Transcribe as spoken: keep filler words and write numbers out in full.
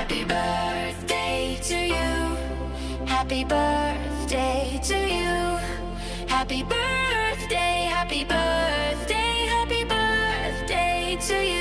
Happy birthday to you. Happy birthday to you. Happy birthday, happy birthday, happy birthday to you.